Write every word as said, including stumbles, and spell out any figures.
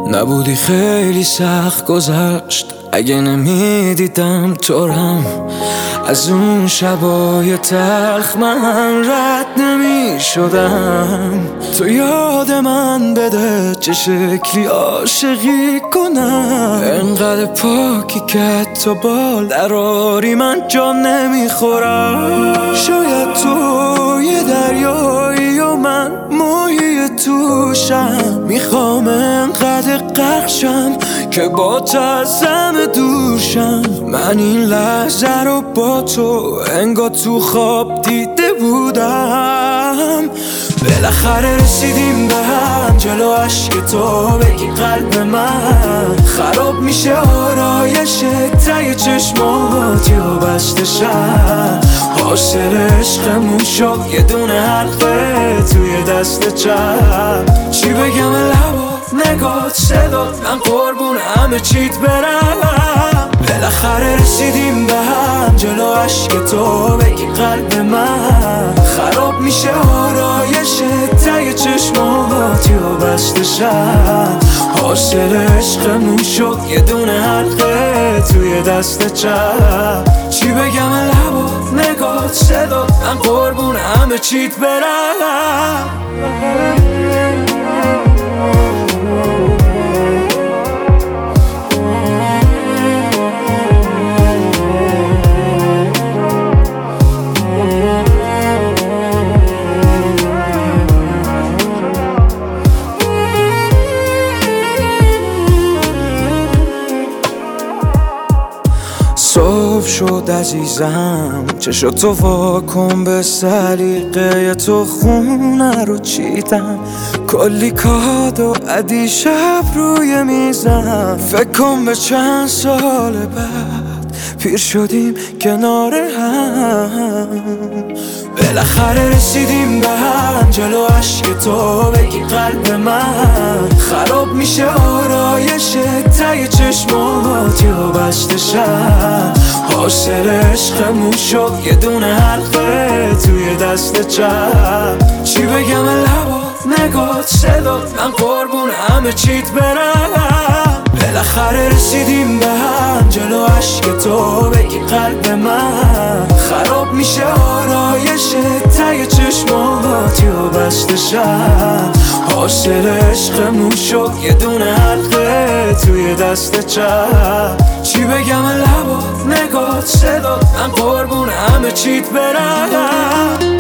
نبودی خیلی سخت گذشت اگه نمیدیدم تورم. از اون شبای تلخ من رد نمی شدم. تو یاد من بده چه شکلی عاشقی کنم. انقدر پاکی که تو بال دراری من جا نمیخورم. شاید تو یه دریایی و من ماهی توشم. میخوام انقدر غرقشم که با ترسم دوشم. من این لحظه رو با تو انگار تو خواب دیده بودم. بالاخره رسیدیم به هم، جلو عشق تو بگی قلب من خراب میشه آرایش ته چشمات یا بسته شم. حاصل عشقمون شد یه دونه حلقه توی دست چپ. چی بگم لبات نگات صدات من قربون همه چیت برم. بالاخره رسیدیم به هم، جلو عشق تو بگی قلب من خراب میشه آرایش ته چشمات یا بسته شم. حاصل عشقمون شد یه دونه حلقه توی دست چپ. چی بگم لبات نگات صدات من قربون همه چیت برم. صبح شد عزیزم، چشو تو واکن به سلیقه تو خونه رو چیدم. کلی کادو ادی شب روی میزم. فکر کن به چند سال بعد پیر شدیم کنار هم. بالاخره رسیدیم به هم، جلو عشق تو بگی قلب من خراب میشه آرایش ته چشمات یا بسته شم. حاصل عشقمون شد یه دونه حلقه توی دست چپ. چی بگم لبات نگات صدات من قربون همه چیت برم. بالاخره رسیدیم به هم، جلو عشق تو بگی قلب من خراب میشه آرایش ته چشمات یا بسته شم. حاصل عشقمون شد یه دونه حلقه توی دست چپ. چی بگم لبات نگات صدات من قربون همه چیت برم.